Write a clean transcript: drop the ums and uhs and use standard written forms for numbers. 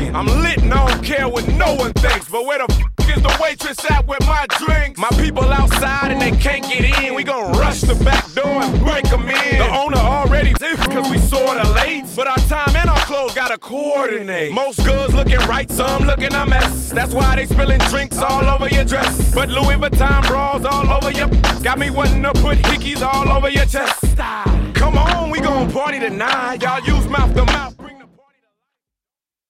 I'm lit and I don't care what no one thinks. But where the f is the waitress at with my drinks? My people outside and they can't get in. We gon' rush the back door and break them in. The owner already cause we sorta late. But our time and our clothes gotta coordinate. Most goods looking right, some looking a mess. That's why they spilling drinks all over your dress. But Louis Vuitton bras all over your got me wanting to put hickeys all over your chest. Come on, we gon' party tonight. Y'all use mouth to mouth.